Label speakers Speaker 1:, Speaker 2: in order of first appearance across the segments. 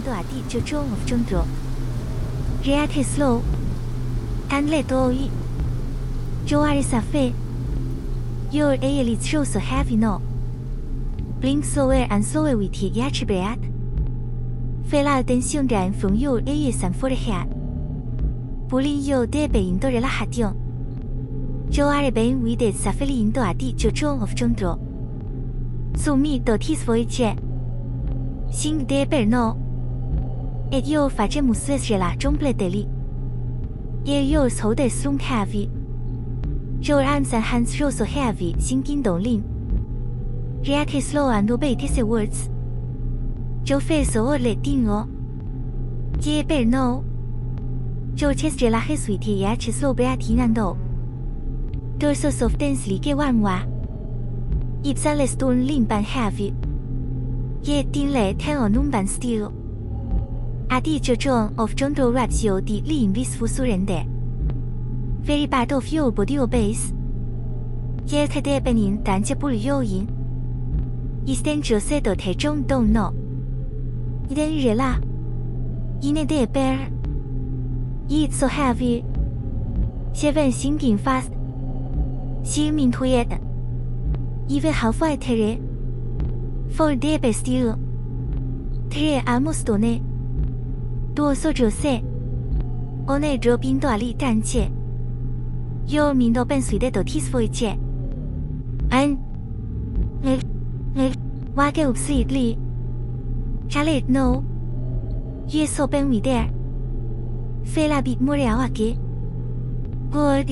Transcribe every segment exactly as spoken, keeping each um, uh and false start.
Speaker 1: indoa di jojo of jondro. Reate slow. And let oi. Joare sa fe. Your ael is so so heavy no. Blink slower and slower with it yachibreat. Feel out tension down from your ears and forehead. Pulling your debe indo relajation. Joare ben with it safely indo a di jojo of jondro. So me do tis voice. Sing debe no. Et yo facemus la completely. Ye your shoulder slung heavy. Your arms and hands so so heavy, sinking down lean. React slow and obey his words. Your face so let ding o. Ye bear no. Your chest relaxes with ye yach slow breathing and do. Dorso soft densely ge warm wa. Ipsale stone lean ban heavy. Ye ding le ten or num ban steel. Adi jojo of jondro raps yo di lean blissful surrender. Very bad of your body obeys. Ye kade benin dan je bul yo yin. Isten jo se do te jong don't know. Iden rela. Ine de bear. It's so heavy. Seven sinking fast. Xing min to yet. Even how far tere. For de be still. Tere almost one. Do so jo se. One drop in do ali dan che. Your min do ben sui de do tis foi che. An. Eh. Eh. Wage up sweetly. Chalet no. Ye so ben we there. Fela bit more awake. Good.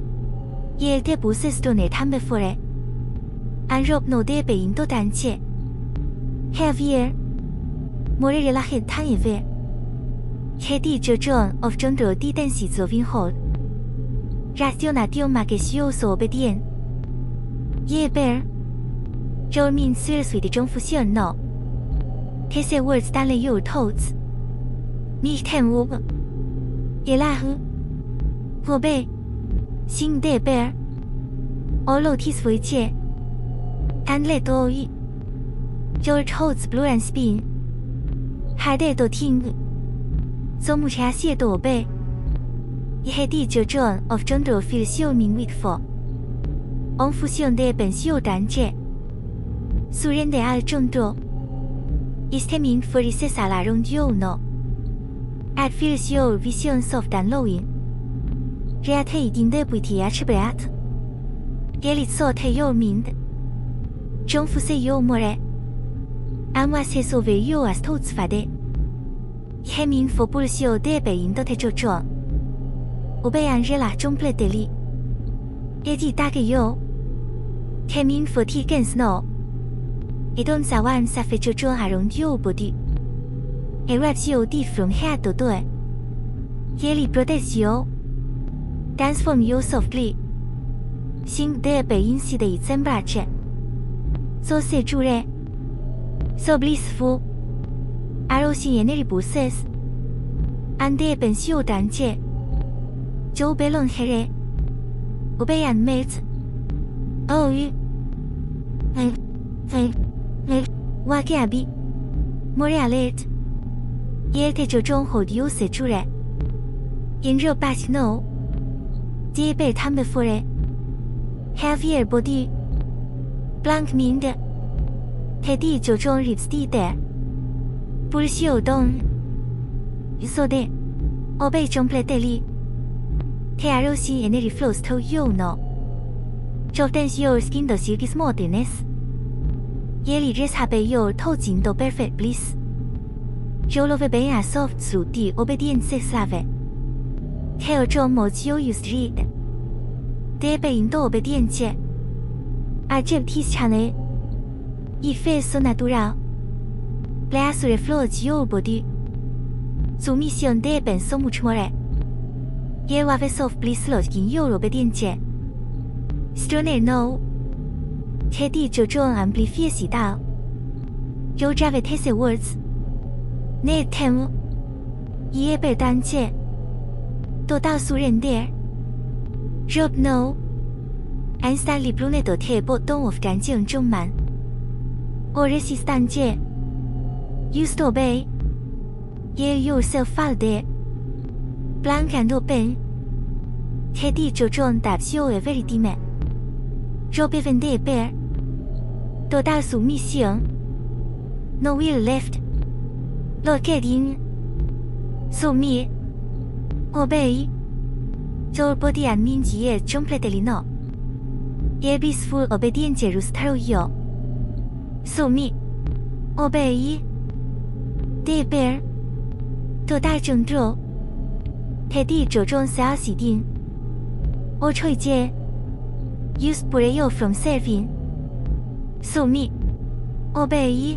Speaker 1: Ye te buses do ne tambe fore. An rob no de be in do dan che. Heavier. More relaxed tan eve. Hedi jojo of jondro di densi zovin hold. Rationatio magesioso obedient. Ye bear. Jo mean seriously the confusion no. His words dan le your toads. Mi ten ub. Ye la hu. Obey. Sing de bear. Olo tis voice. And let oi. Your toads blue and spin. Hade do ting. So much as ye do obey. Ye di jojo of jondro feel so min with for. On fusion de ben so dan je. Surrender al jondro. Is teming for is a la rond yo no. At feels your vision soft and lowing. Reate in the beauty at breath. Yelit so te your mind. Jong fu se yo more. And was his over you as toads fade. Hemin for pulsio de be in the jojo. Obey and rela completely. Yedi dage yo. Hemin for tigans no. Idon sawan sa fe jojo around yo body. E raps yo di from head to toe. Yeli protects yo. Dance from you softly. Sing de be in si de itzembrache. So se jure. So blissful. Arrow si eneri buses. And de ben sio danje. Jo belon here. Obey and mate. Oh you. Eh. Eh. Eh. Wake abi. More alert. Ye te jojo hold you se jure. In real back no. De be tambe fore. Heavier body. Blank mind. Te di jojo ribs di de. Bullshio don. So de. Obey completely. Te arosi eneri flows to you no. Jotens your skin the silky smoothness. Yeli res habe your toes do perfect bliss. Jolove be a soft su di obedience slave. Teo jo mods yo used read. De be in do obedience. A jeb tis chane. I fe so natural. Blasure flows your body. Su mission de ben so much more. Ye wave soft bliss lot in your obedience. Stoner no. Te di jojo amplifies it out. Yo jave tese words. Ne tem. Ye be danje. Do da surrender. Rob no. And Stanley Brune do te bo don of danjeng zhong man. Or resist danje. Used obey. Ye yourself falde. Blank and open. Teddy Jojon that show a very dime. Robe vende bear. Total submission. No will left. Look at in. So me. Obey. Your body and means ye completely no. Ye peaceful obedience rustaro yo. So me. Obey. De bear. Total control. Teddy Jojon sao si din. O choi je. Use prayer from serving. So me. Obey.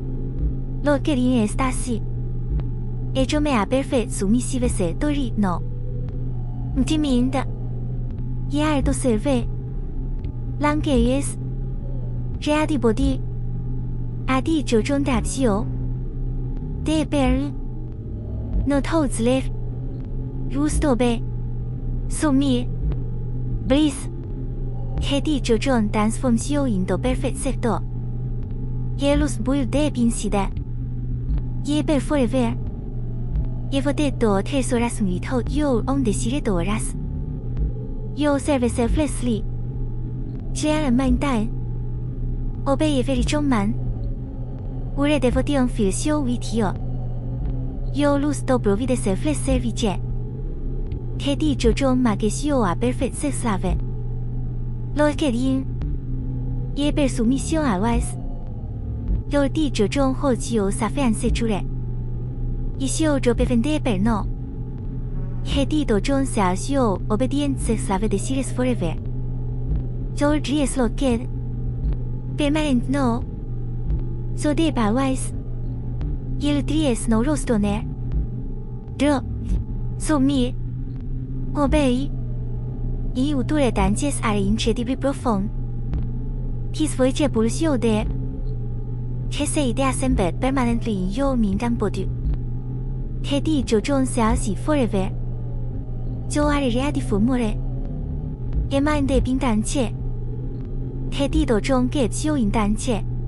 Speaker 1: Lo che in estasi. E jo me a perfect submissive se tori no. Mtimind. Ye to serve. Lange yes. Ready body. Adi Jojon dab xio. De bear. No toads left. Roost obey. So me. Breathe. Teddy Jojon dance from xio in the perfect sector. Yellows bull de bin si de. Ye bear forever. Ye for dead door tesoras we told you on the sire doras. You serve selflessly. Jian mind dan. Obey a very strong man. Ure devotion feel xio with you. You lose to provide selfless service. Teddy Jojon mages you a perfect sex slave. Look at in. Ye bear submission always. Your Teddy Jojon holds you safiance jure. Is you drop even de per no. Teddy Jojon says you obedient sex slave the series forever. Your dress look at. Permanent no. So de always. You'll dress no roast on air. Draw. So me. Obey. You do it and just are incredibly profound. His voice pulls you there. He say they assembled permanently in your mind and body. Teddy Jojon says it forever. You are ready for more. Your mind is being done. Teddy Jojon gets you in dance.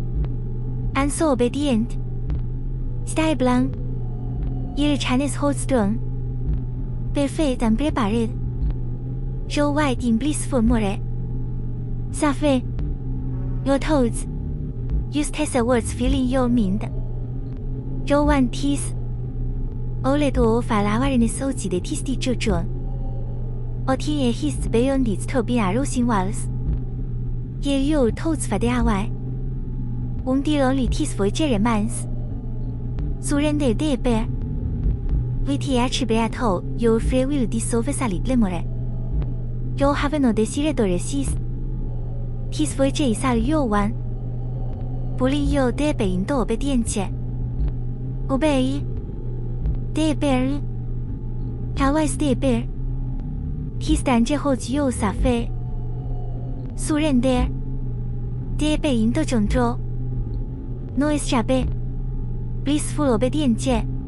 Speaker 1: And so obedient. Stay blank. Your Chinese hold strong. Perfect and prepared. Show white in blissful more. Safe. Your toes. Use test words filling your mind. Your one teeth. Ole do falawariness oji de tisti jojon. O tin e his beyond its to be a rosing walls. Ye your toes for the away. Undi only teeth for Jeremans. Surrender de bear. With H beato, your free will dissolve salit lemore. You have no desire to resist. His voice is all you one. Bully you de bear into obedience. Obey. De bear. How is de bear? His danger holds you safe. Surrender. De bear into control. No escape. Blissful obedience.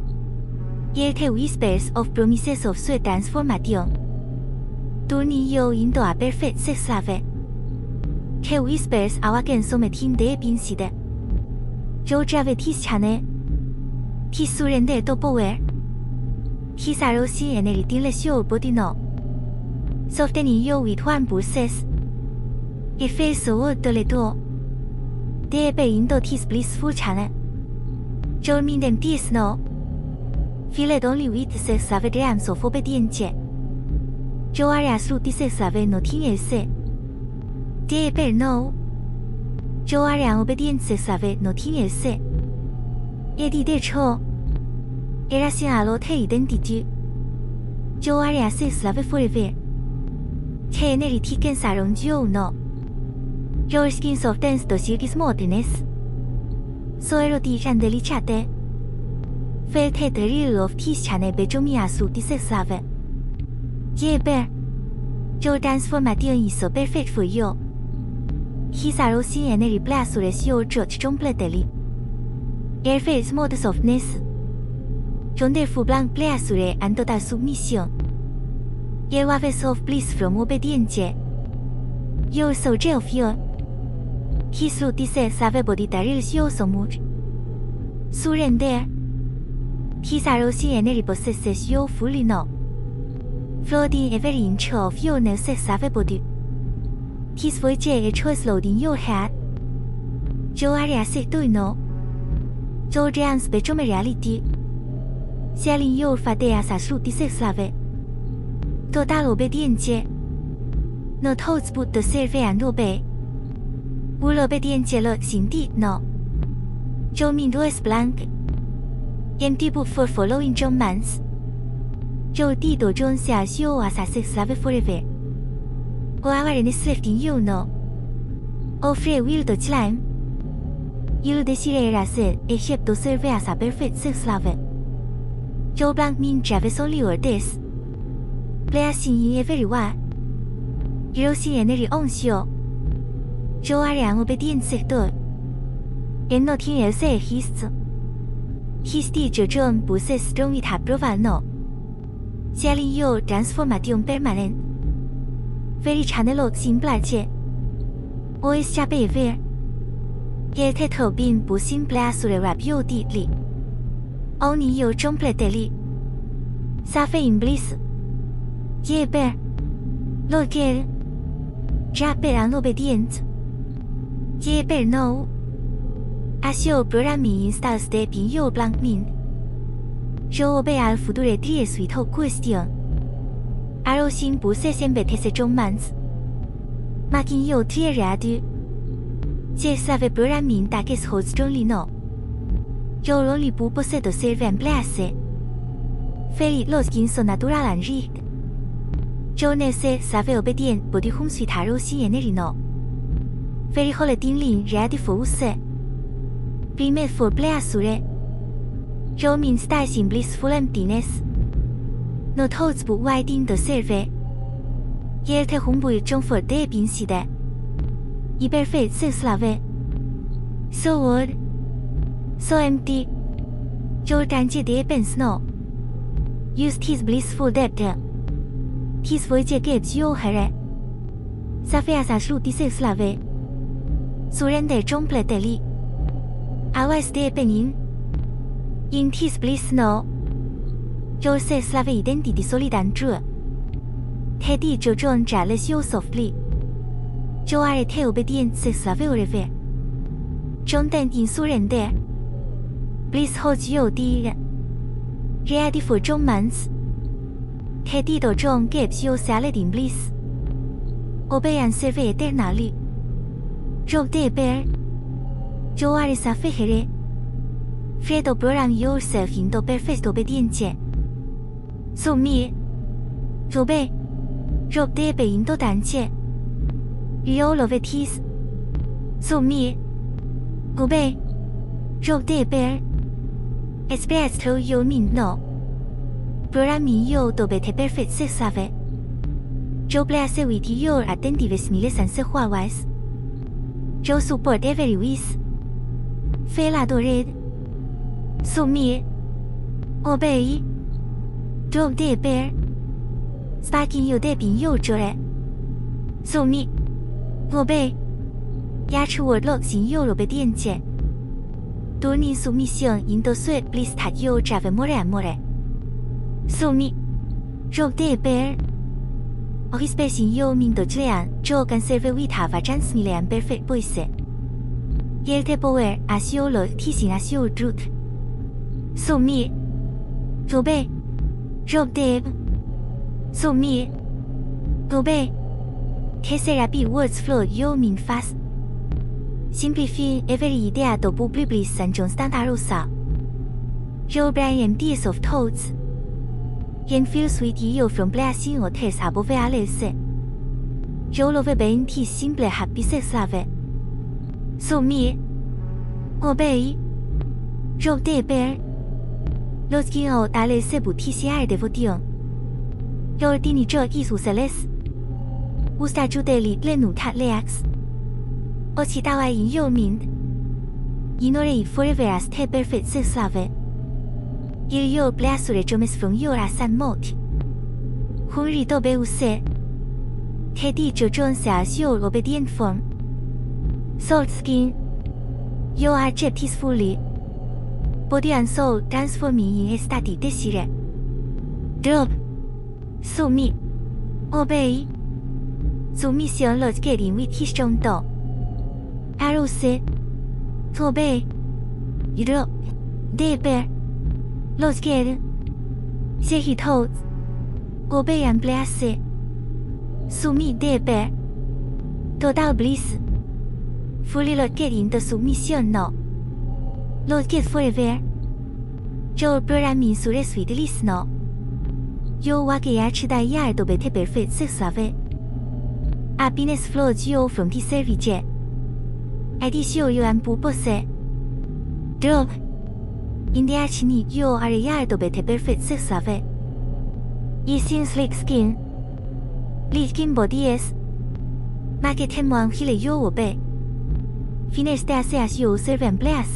Speaker 1: Yet whispers of promises of sweet transformation. Turning you into a perfect sex slave. He whispers awaken something de binside. You drive his channel. He surrender to power. His arousing and everythingless your body no. Softening you with one pulses. It feels so odd to let go. De bear into his blissful channel. You mean them this no. Feel it only with sex slave dreams of obedience. You are absolutely sex slave nothing else. De bear no. You are an obedient sex slave nothing else. Yedi de cho. Erasing a lot identity. You are a sex slave forever. Teneri thickens around you no. Your skin softens to silky smoothness. So erotic and delicate. Felt the thrill of his channel bejomi su the sex slave. Ye bear. Your transformation is so perfect for you. His arousing and replaces your judge completely. Air feels smooth softness. Wonderful blank pleasure and total submission. Ye waves of bliss from obedience. You're so joy of you. His root is a slave body that thrills you so much. Surrender. Tisarosi eneri possesses yo fully no. Floating every inch of your noses body. Tis voice a choice loading your head. Jo area se do no. Jo jams become reality. Selling your fadea sa slut dislave. Total obedience. No toads put the serve and obey. Will obedience lo sindi no. Jo min does blank. Empty book for following John Mans. Jo dido John says you as a sex slave forever. O our in left in you no. O free will the climb. You desire as a ship to serve as a perfect sex slave. Jo blank mean Travis only or this. Blessing in everyone. You see any on show. Jo are an obedient sector. And nothing else his. His teacher John possess strong with her proval no. Selling you transformation permanent. Very channel simple che. Always chape ver. Yet it have been bu simple as a rap you deeply. Only you completely. Safe in bliss. Ye bear. Look here. Jape and obedient. Ye bear no. As your programming installs the pin your blank mean. Jo obey al future tries without question. Arrow sin possess and betese John Mans. Making you three ready. Yes, have a programming that is holds strongly no. Your only purpose to serve and bless. Very lost in so natural and rigged. Jones save obedient body home sweet arrow sin and no. Very holiday ready for us. Be for pleasure. Jo means dies in blissful emptiness. No toads but widen the survey. Yet a humble jump for day being seated. Iberfate says lave. So old. So empty. Jo dange de bens no. Used his blissful depth. His voice gives you her. Safia sa slut says lave. Surrender completely. Our stay benin. In his bliss no. Jo says slave identity solid and true. Teddy Jo John jealous you softly. Jo are a tail obedient says slave forever. John then in surrender. Bliss holds you dear. Ready for John Mans. Teddy Do John gives you salad in bliss. Obey and serve eternally. Rock de bear. Jo are sa fehere. Fredo bring yourself into perfect obedience. So me. Obey. Rock de be into dance. You love it is. So me. Obey. Rock de bear. Express to you mean no. Bring you to be the perfect slave. Jo bless with your attentiveness and self-wise. Jo support every wish. Feel adored. So me. Obey. Drop the bear. Sparking you deep in your joy. So me. Obey. Yach word locks in your obedience. Turning submission into sweet bliss that you drive more and more. So me. Drop the bear. Oh, his best in you mean the giant, Joe can serve with have a chance million perfect voice. Yet the power as you look teasing as your truth. So me. Obey. Rob Dave. So me. Obey. Tesserapi words flow you mean fast. Simplify every idea to public bliss and John Standarosa. Your brain empties of thoughts. And feels with you from blessing or test above alice. Your love being tis simple happy slave. So me. Obey. Rob the bear. Losking out alice but tis air devotion. Your dini drug is useless. Usta judeli lenutat leax. Ochitawa in your mind. Inore forever as te perfect slave. Il your blessure jomes from your asan mot. Hurry to beuse. Teddy Jones as your obedient form. Salt skin. You are jet is fully. Podían solo transformar en esta decisión. Drop. Sumi. Obey. Sumisión los que en witis trong do. Aruse. Obey. Drop. Deber. Los que. Se hitos. Obey and bless. Sumi deber. Total bliss. Fully los que en de sumisión no. Los que forever. Yo programin sure sweetlis no. Yo wa que h da ya do bete perfect se save. Happiness flows you from the service. Addition you and purpose. Drop. In the achni you are ya do bete perfect se save. Eating slick skin. Leaking bodies. Market him one hile you obey. Finish that as you serve and bless.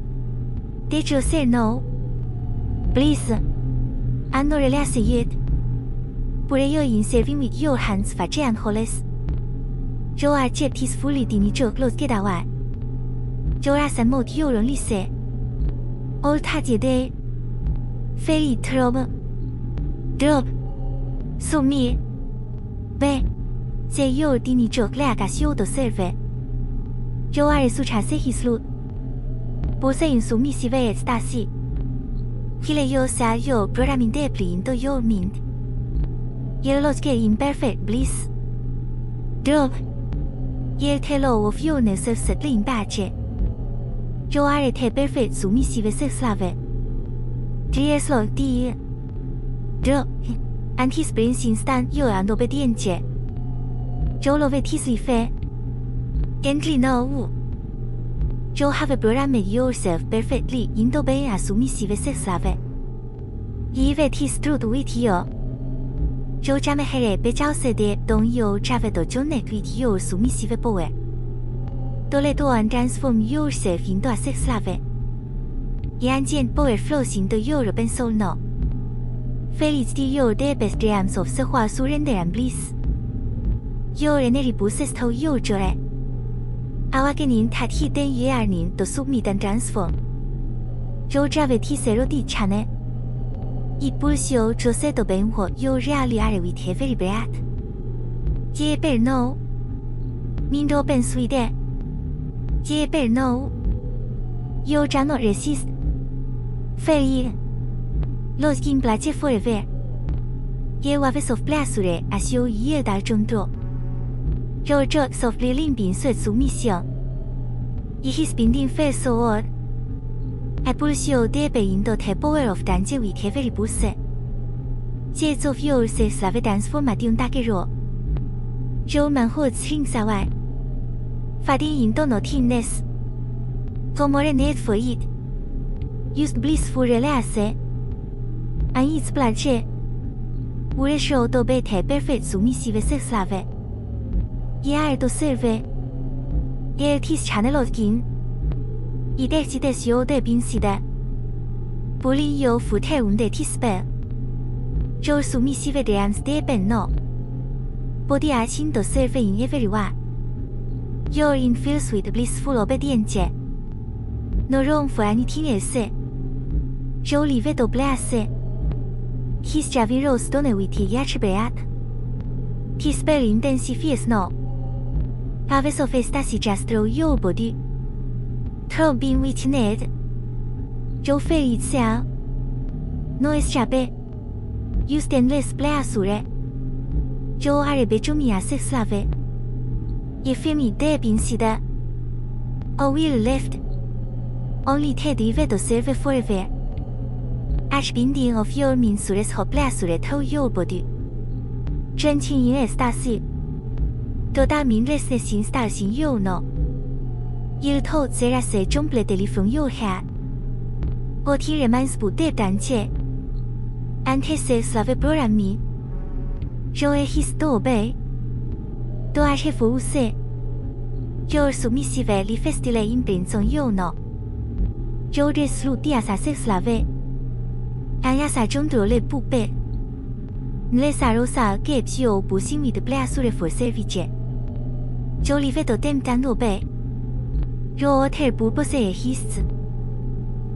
Speaker 1: Did you say no? Please. And no release it. Put you in serving with your hands for Jan Hollis. You are jet peacefully in your clothes get away. You are some more you only say. All touch day. Fairy trouble. Drop. So me. Be. Say you didn't joke like as you to serve. You are such a say his loot. Both in so missy way at Stasi. Hile yo sa yo programming deeply into your mind. You'll not get in perfect bliss. Drop. You'll tell of your ness of settling badge. You are at a perfect so missy with sex love. Three years long dear. Drop. And his brains instant you and obedient. You love it his fair. Gently no. You have programmed yourself perfectly into being a submissive slave. If it is true with you, you jam here be just de don't you travel to journey with your submissive power. Do let one transform yourself into a sex slave. Yang power flows into your open soul no. Felicity your deepest dreams of self surrender and bliss. Your energy boosts to your joy. Awakening that hidden yearning to submit and transform. You drive it his erodi chane. It pulls you to set the ben what you really are with every breath. Ye bear no. Mindo ben sweet. Ye bear no. You shall not resist. Fair. Los king plache forever. Ye waves of pleasure as you yield our jundro. Your joy softly limping sweat submission. It has been in fair so odd. I push you deep into the power of dance with every boost. Jets of yours slave dance for Madiun Dakero. Your manhood things away. Fading into nothingness. For more need for it. Used blissful release. And its blanche. Would show to be the perfect submissive slave. Ye to serve. Ye tis channel of kin. I decides yo de bin sida. Bully yo foot un de tis spell. Your submissive dreams de ben no. Body are chin to serve in everyone. You're in feels with blissful obedience. No room for anything else. You live to bless. His javi rose stone with yach beat. Tis spell intensifies no. Aves of ecstasy just through your body. Throw being witnessed. Joe fair itself. No escape. You stainless pleasure. Joe are bejumia sex slave. If me de bin sida. O will left. Only Teddy vedo serve forever. Ash binding of your means of pleasure through your body. Drenching in ecstasy. Do that meaninglessness in stars in you no. You told Sarah say completely from your head. What he reminds but deep danche. And he says slave program me. Joe his do obey. Do I have to say. Your submissively festile imprints on you no. Joe is through the assassin slave. And as I don't do le puppe. Nlesa rosa gives you busing with pleasure for service. Joe live to them and obey. Your hotel purpose his.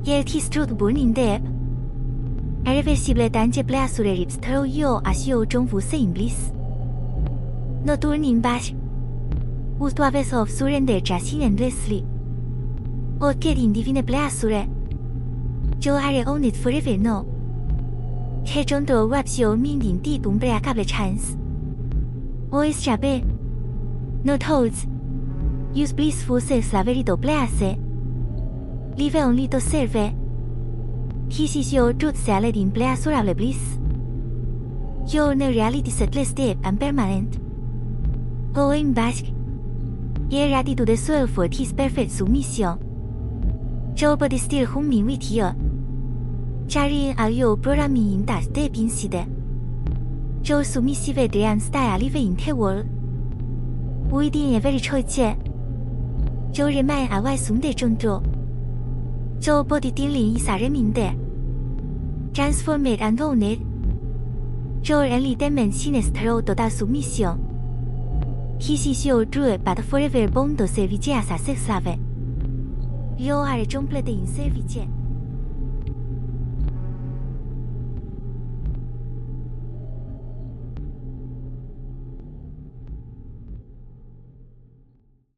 Speaker 1: E il tistro tu burning deb. È reversibile tange pleasure rips tro io as io中伏 se in bliss. No turning back. Ut aves of surrender just endlessly. O get in divine pleasure. Jo are own it forever no. Che giunto webs io minding di dumbrea cable chance. Ois jabe. No toads. Use blissful se slaverido please. Live only to serve. His your truth salad in pleasurable bliss. Your no reality setless deep and permanent. Going back. Ye ready to the soul for his perfect submission. Joe body still humming with you. Jari are you programming in that deep inside. Joe submissive and style live in the world. Within a very choice. Joe remain a wise sunday junto. Joe body dealing is a reminde. Transformed and owned. Joe only demon sinestro total submission. His is your true but forever bond to service as a sex slave. You are jumbled in service.